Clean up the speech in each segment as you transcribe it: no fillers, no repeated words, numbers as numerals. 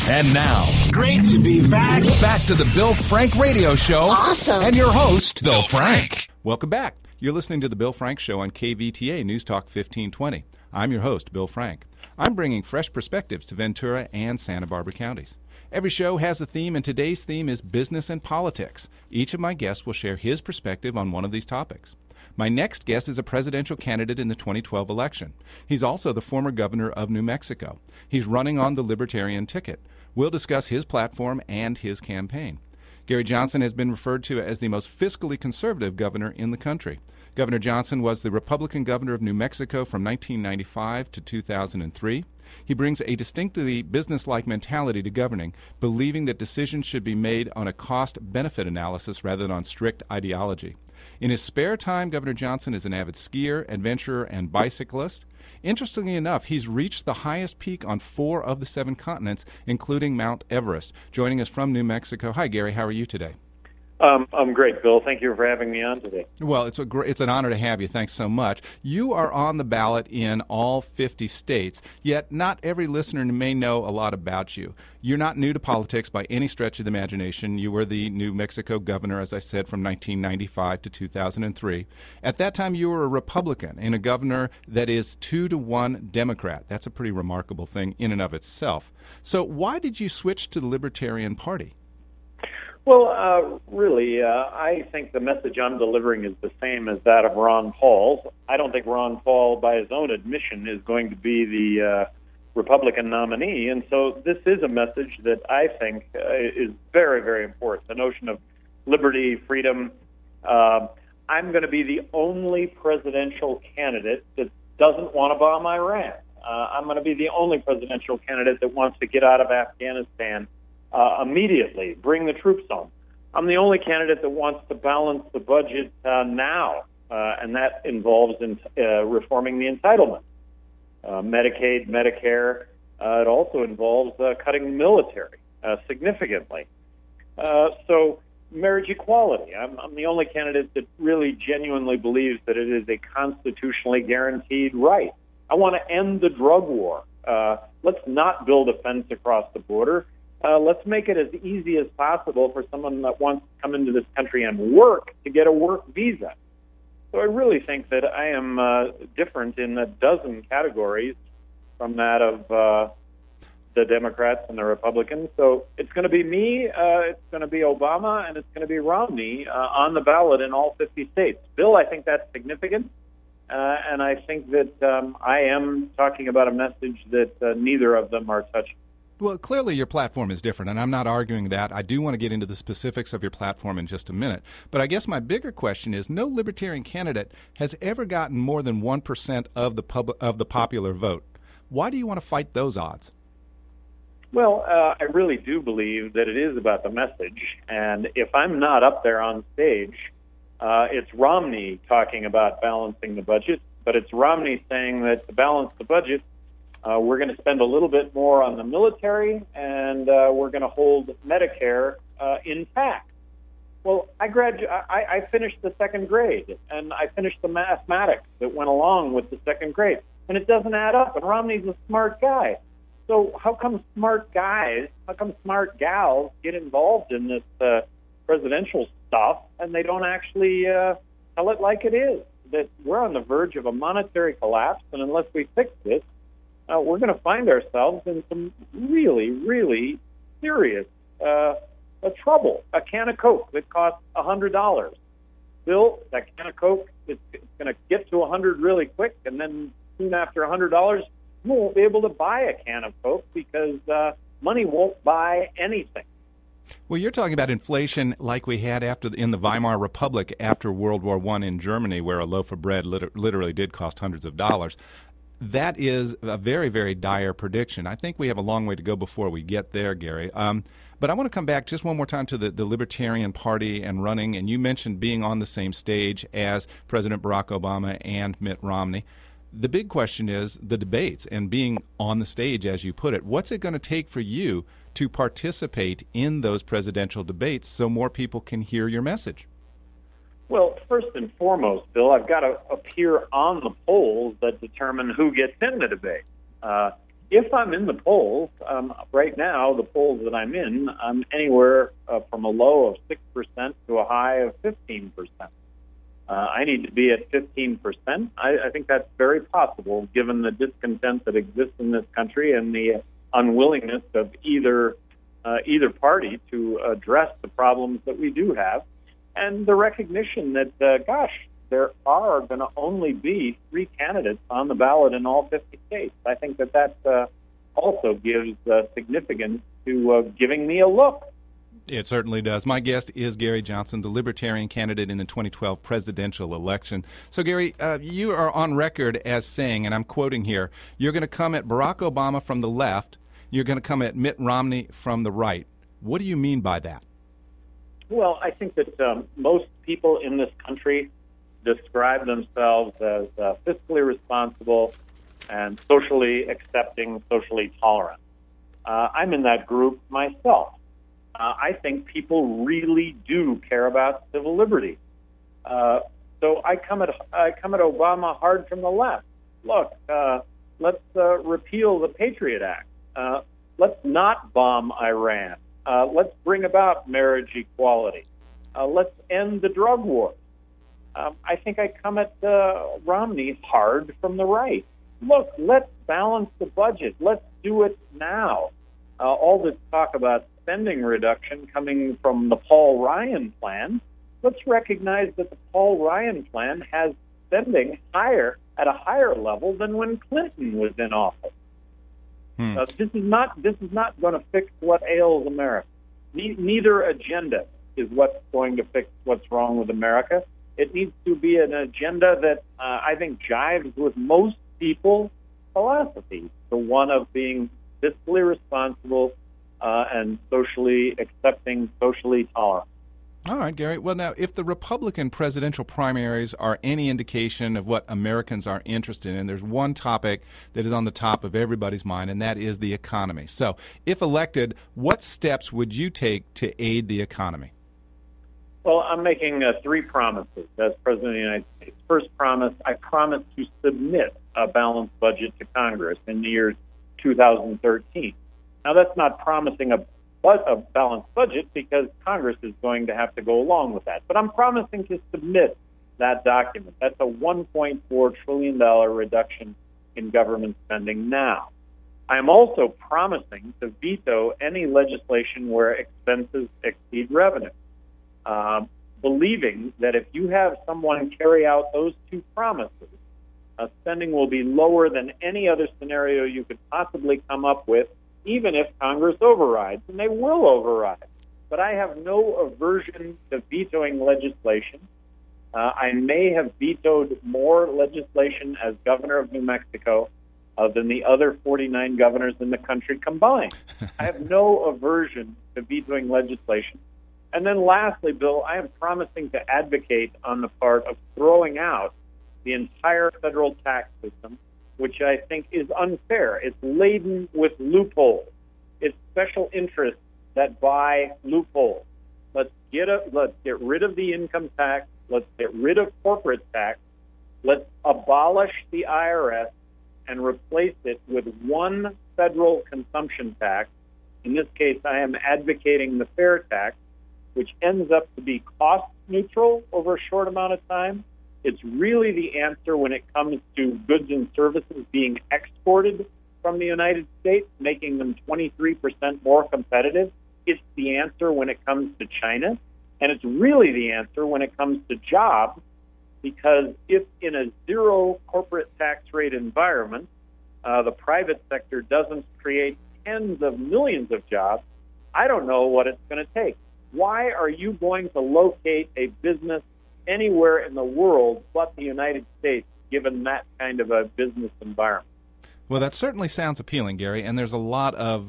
And now, great to be back. Back to the Bill Frank Radio Show. Awesome. And your host, Bill Frank. Welcome back. You're listening to the Bill Frank Show on KVTA News Talk 1520. I'm your host, Bill Frank. I'm bringing fresh perspectives to Ventura and Santa Barbara counties. Every show has a theme, and today's theme is business and politics. Each of my guests will share his perspective on one of these topics. My next guest is a presidential candidate in the 2012 election. He's also the former governor of New Mexico. He's running on the Libertarian ticket. We'll discuss his platform and his campaign. Gary Johnson has been referred to as the most fiscally conservative governor in the country. Governor Johnson was the Republican governor of New Mexico from 1995 to 2003. He brings a distinctly business-like mentality to governing, believing that decisions should be made on a cost-benefit analysis rather than on strict ideology. In his spare time, Governor Johnson is an avid skier, adventurer, and bicyclist. Interestingly enough, he's reached the highest peak on 4 of the 7 continents, including Mount Everest. Joining us from New Mexico. Hi, Gary. How are you today? I'm great, Bill. Thank you for having me on today. Well, it's an honor to have you. Thanks so much. You are on the ballot in all 50 states, yet not every listener may know a lot about you. You're not new to politics by any stretch of the imagination. You were the New Mexico governor, as I said, from 1995 to 2003. At that time, you were a Republican and a governor that is 2-to-1 Democrat. That's a pretty remarkable thing in and of itself. So why did you switch to the Libertarian Party? Well, really, I think the message I'm delivering is the same as that of Ron Paul. I don't think Ron Paul, by his own admission, is going to be the Republican nominee. And so this is a message that I think is very, very important. The notion of liberty, freedom. I'm going to be the only presidential candidate that doesn't want to bomb Iran. I'm going to be the only presidential candidate that wants to get out of Afghanistan immediately, bring the troops home. I'm the only candidate that wants to balance the budget now, and that involves reforming the entitlement. Medicaid, Medicare. It also involves cutting the military significantly. So marriage equality. I'm the only candidate that really genuinely believes that it is a constitutionally guaranteed right. I want to end the drug war. Let's not build a fence across the border. Let's make it as easy as possible for someone that wants to come into this country and work to get a work visa. So I really think that I am different in a dozen categories from that of the Democrats and the Republicans. So it's going to be me, it's going to be Obama, and it's going to be Romney on the ballot in all 50 states. Bill, I think that's significant, and I think that I am talking about a message that neither of them are touching. Well, clearly your platform is different, and I'm not arguing that. I do want to get into the specifics of your platform in just a minute. But I guess my bigger question is, no Libertarian candidate has ever gotten more than 1% of the popular vote. Why do you want to fight those odds? Well, I really do believe that it is about the message. And if I'm not up there on stage, it's Romney talking about balancing the budget, but it's Romney saying that to balance the budget, we're going to spend a little bit more on the military, and we're going to hold Medicare intact. Well, I finished the second grade, and I finished the mathematics that went along with the second grade, and it doesn't add up, and Romney's a smart guy. So how come smart gals get involved in this presidential stuff, and they don't actually tell it like it is, that we're on the verge of a monetary collapse, and unless we fix this, we're going to find ourselves in some really, really serious trouble. A can of Coke that costs $100. Bill, that can of Coke is going to get to $100 really quick, and then soon after $100, you won't be able to buy a can of Coke because money won't buy anything. Well, you're talking about inflation like we had in the Weimar Republic after World War I in Germany, where a loaf of bread literally did cost hundreds of dollars. That is a very, very dire prediction. I think we have a long way to go before we get there, Gary. But I want to come back just one more time to the Libertarian Party and running. And you mentioned being on the same stage as President Barack Obama and Mitt Romney. The big question is the debates and being on the stage, as you put it. What's it going to take for you to participate in those presidential debates so more people can hear your message? Well, first and foremost, Bill, I've got to appear on the polls that determine who gets in the debate. if I'm in the polls, right now, the polls that I'm in, I'm anywhere from a low of 6% to a high of 15%. I need to be at 15%. I think that's very possible, given the discontent that exists in this country and the unwillingness of either party to address the problems that we do have, and the recognition that, there are going to only be 3 candidates on the ballot in all 50 states. I think that also gives significance to giving me a look. It certainly does. My guest is Gary Johnson, the Libertarian candidate in the 2012 presidential election. So, Gary, you are on record as saying, and I'm quoting here, you're going to come at Barack Obama from the left, you're going to come at Mitt Romney from the right. What do you mean by that? Well, I think that most people in this country describe themselves as fiscally responsible and socially accepting, socially tolerant. I'm in that group myself. I think people really do care about civil liberty. So I come at Obama hard from the left. Look, let's repeal the Patriot Act. Let's not bomb Iran. Let's bring about marriage equality. Let's end the drug war. I think I come at Romney hard from the right. Look, let's balance the budget. Let's do it now. All this talk about spending reduction coming from the Paul Ryan plan, let's recognize that the Paul Ryan plan has spending at a higher level than when Clinton was in office. This is not going to fix what ails America. Neither agenda is what's going to fix what's wrong with America. It needs to be an agenda that I think jives with most people's philosophy, the one of being fiscally responsible and socially accepting, socially tolerant. All right, Gary. Well, now, if the Republican presidential primaries are any indication of what Americans are interested in, there's one topic that is on the top of everybody's mind, and that is the economy. So, if elected, what steps would you take to aid the economy? Well, I'm making 3 promises as President of the United States. First promise, I promise to submit a balanced budget to Congress in the year 2013. Now, that's not promising a balanced budget because Congress is going to have to go along with that. But I'm promising to submit that document. That's a $1.4 trillion reduction in government spending now. I am also promising to veto any legislation where expenses exceed revenue. Believing that if you have someone carry out those 2 promises, spending will be lower than any other scenario you could possibly come up with, even if Congress overrides, and they will override. But I have no aversion to vetoing legislation. I may have vetoed more legislation as governor of New Mexico than the other 49 governors in the country combined. I have no aversion to vetoing legislation. And then lastly, Bill, I am promising to advocate on the part of throwing out the entire federal tax system, which I think is unfair. It's laden with loopholes. It's special interests that buy loopholes. Let's get rid of the income tax. Let's get rid of corporate tax. Let's abolish the IRS and replace it with one federal consumption tax. In this case, I am advocating the fair tax, which ends up to be cost neutral over a short amount of time. It's really the answer when it comes to goods and services being exported from the United States, making them 23% more competitive. It's the answer when it comes to China. And it's really the answer when it comes to jobs, because if in a zero corporate tax rate environment, the private sector doesn't create tens of millions of jobs, I don't know what it's going to take. Why are you going to locate a business anywhere in the world but the United States, given that kind of a business environment? Well, that certainly sounds appealing, Gary, and there's a lot of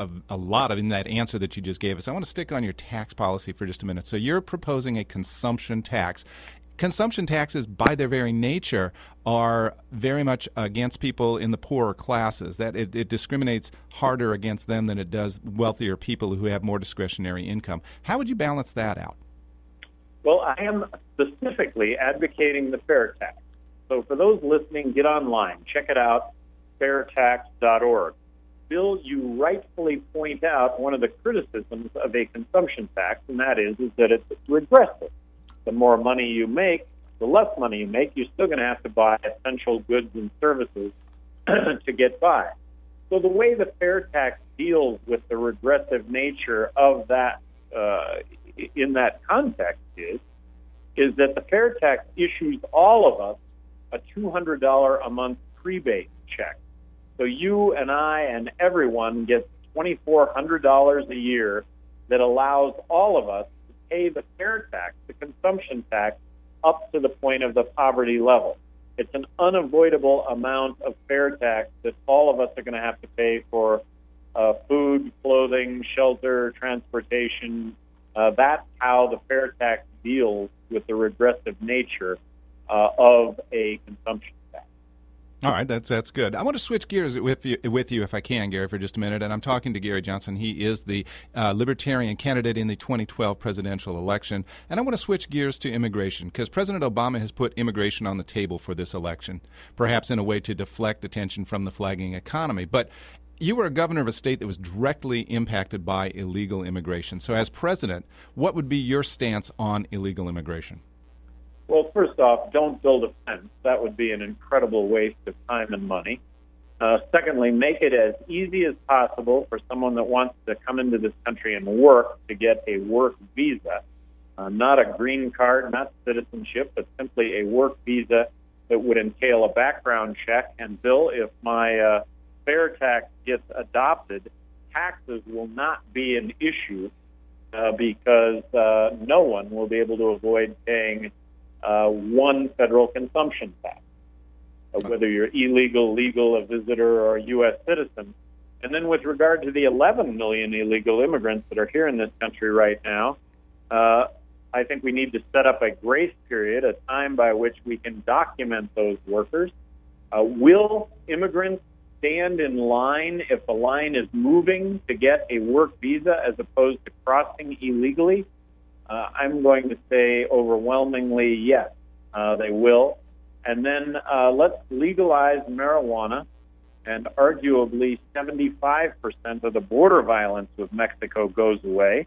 in that answer that you just gave us. I want to stick on your tax policy for just a minute. So you're proposing a consumption tax. Consumption taxes, by their very nature, are very much against people in the poorer classes. That it discriminates harder against them than it does wealthier people who have more discretionary income. How would you balance that out? Well, I am specifically advocating the fair tax. So for those listening, get online, check it out, fairtax.org. Bill, you rightfully point out one of the criticisms of a consumption tax, and that is that it's regressive. The more money you make, the less money you make, you're still going to have to buy essential goods and services to get by. So the way the fair tax deals with the regressive nature of that in that context is that the fair tax issues all of us a $200 a month prebate check. So you and I and everyone gets $2,400 a year that allows all of us to pay the fair tax, the consumption tax, up to the point of the poverty level. It's an unavoidable amount of fair tax that all of us are going to have to pay for food, clothing, shelter, transportation. That's how the fair tax deals with the regressive nature of a consumption tax. All right, that's good. I want to switch gears with you, if I can, Gary, for just a minute. And I'm talking to Gary Johnson. He is the Libertarian candidate in the 2012 presidential election. And I want to switch gears to immigration because President Obama has put immigration on the table for this election, perhaps in a way to deflect attention from the flagging economy. But you were a governor of a state that was directly impacted by illegal immigration. So as president, what would be your stance on illegal immigration? Well, first off, don't build a fence. That would be an incredible waste of time and money. Secondly, make it as easy as possible for someone that wants to come into this country and work to get a work visa, not a green card, not citizenship, but simply a work visa that would entail a background check. And, Bill, if my fair tax gets adopted, taxes will not be an issue because no one will be able to avoid paying one federal consumption tax, whether you're illegal, legal, a visitor, or a U.S. citizen. And then with regard to the 11 million illegal immigrants that are here in this country right now, I think we need to set up a grace period, a time by which we can document those workers. Will immigrants stand in line if the line is moving to get a work visa as opposed to crossing illegally? I'm going to say overwhelmingly yes, they will. And then let's legalize marijuana, and arguably 75% of the border violence with Mexico goes away.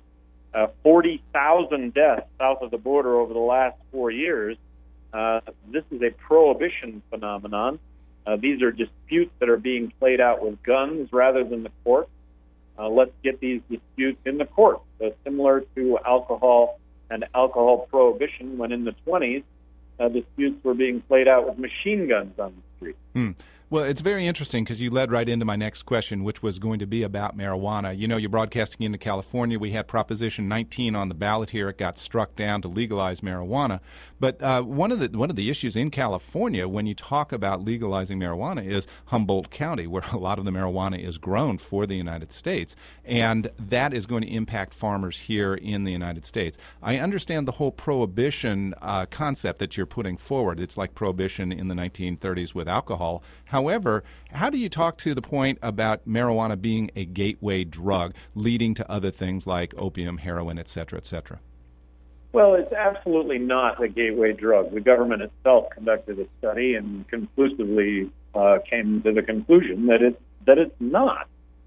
40,000 deaths south of the border over the last 4 years. This is a prohibition phenomenon. These are disputes that are being played out with guns rather than the courts. Let's get these disputes in the courts, similar to alcohol and alcohol prohibition when in the 20s, disputes were being played out with machine guns on the street. Well, it's very interesting because you led right into my next question, which was going to be about marijuana. You know, you're broadcasting into California. We had Proposition 19 on the ballot here. It got struck down to legalize marijuana. But one of the issues in California when you talk about legalizing marijuana is Humboldt County, where a lot of the marijuana is grown for the United States. And that is going to impact farmers here in the United States. I understand the whole prohibition concept that you're putting forward. It's like prohibition in the 1930s with alcohol. However, how do you talk to the point about marijuana being a gateway drug leading to other things like opium, heroin, et cetera, et cetera? Well, it's absolutely not a gateway drug. The government itself conducted a study and conclusively came to the conclusion that it's not.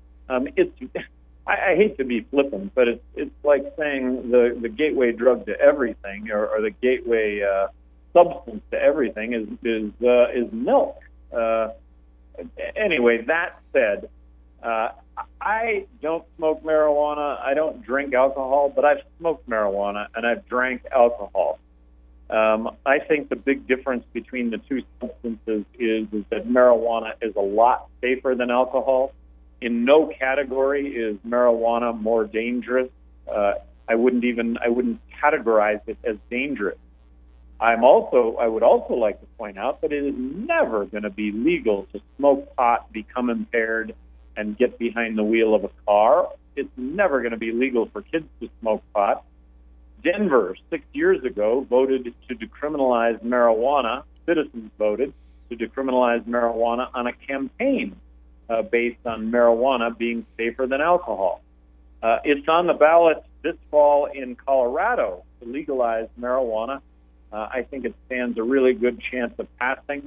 I hate to be flippant, but it's like saying the gateway drug to everything or the gateway substance to everything is milk. Anyway, that said, I don't smoke marijuana. I don't drink alcohol, but I've smoked marijuana and I've drank alcohol. I think the big difference between the two substances is that marijuana is a lot safer than alcohol. In no category is marijuana more dangerous. I wouldn't categorize it as dangerous. I would also like to point out that it is never going to be legal to smoke pot, become impaired, and get behind the wheel of a car. It's never going to be legal for kids to smoke pot. Denver, 6 years ago, voted to decriminalize marijuana. Citizens voted to decriminalize marijuana on a campaign based on marijuana being safer than alcohol. It's on the ballot this fall in Colorado to legalize marijuana. I think it stands a really good chance of passing.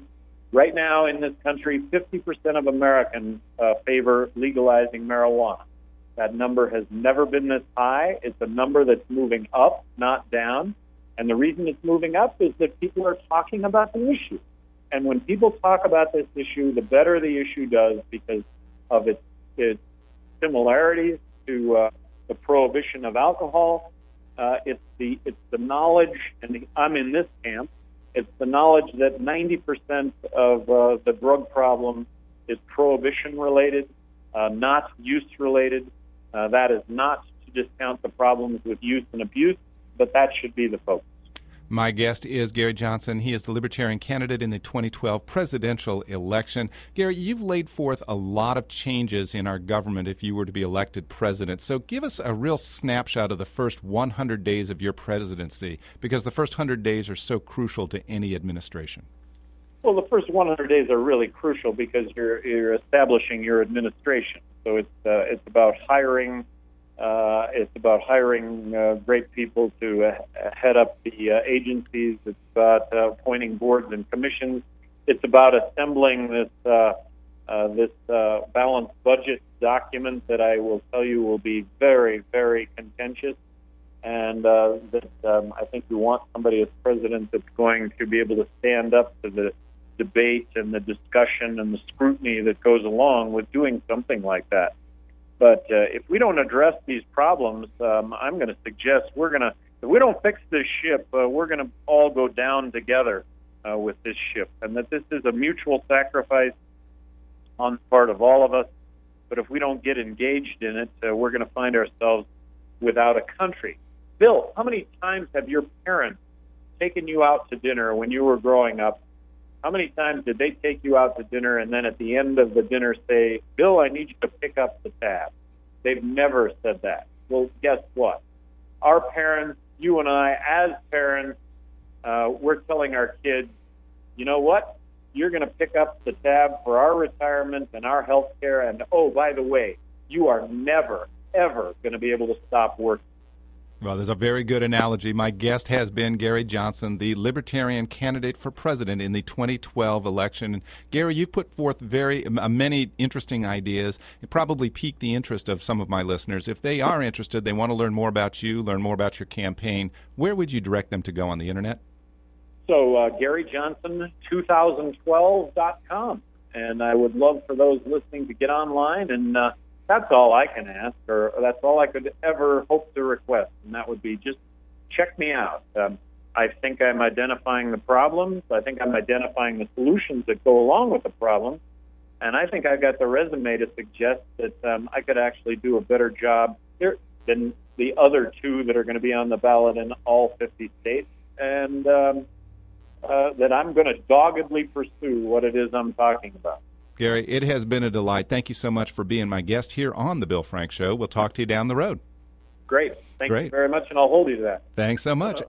Right now in this country, 50% of Americans favor legalizing marijuana. That number has never been this high. It's a number that's moving up, not down. And the reason it's moving up is that people are talking about the issue. And when people talk about this issue, the better the issue does because of its similarities to the prohibition of alcohol. It's the knowledge, and I'm in this camp, it's the knowledge that 90% of the drug problem is prohibition-related, not use-related. That is not to discount the problems with use and abuse, but that should be the focus. My guest is Gary Johnson. He is the Libertarian candidate in the 2012 presidential election. Gary, you've laid forth a lot of changes in our government if you were to be elected president. So give us a real snapshot of the first 100 days of your presidency, because the first 100 days are so crucial to any administration. Well, the first 100 days are really crucial because you're establishing your administration. So it's about hiring. It's about hiring great people to head up the agencies. It's about appointing boards and commissions. It's about assembling this balanced budget document that I will tell you will be very, very contentious. And I think you want somebody as president that's going to be able to stand up to the debate and the discussion and the scrutiny that goes along with doing something like that. But if we don't address these problems, I'm going to suggest if we don't fix this ship, we're going to all go down together with this ship, and that this is a mutual sacrifice on the part of all of us. But if we don't get engaged in it, we're going to find ourselves without a country. Bill, how many times have your parents taken you out to dinner when you were growing up? How many times did they take you out to dinner and then at the end of the dinner say, Bill, I need you to pick up the tab? They've never said that. Well, guess what? Our parents, you and I, as parents, we're telling our kids, you know what? You're going to pick up the tab for our retirement and our health care. And, oh, by the way, you are never, ever going to be able to stop working. Well, there's a very good analogy. My guest has been Gary Johnson, the Libertarian candidate for president in the 2012 election. And Gary, you've put forth many interesting ideas. It probably piqued the interest of some of my listeners. If they are interested, they want to learn more about you, learn more about your campaign, where would you direct them to go on the Internet? So, GaryJohnson2012.com. And I would love for those listening to get online and that's all I can ask, or that's all I could ever hope to request, and that would be just check me out. I think I'm identifying the problems. I think I'm identifying the solutions that go along with the problems, and I think I've got the resume to suggest that I could actually do a better job here than the other two that are going to be on the ballot in all 50 states, and that I'm going to doggedly pursue what it is I'm talking about. Gary, it has been a delight. Thank you so much for being my guest here on The Bill Frank Show. We'll talk to you down the road. Great. Thank you very much, and I'll hold you to that. Thanks so much.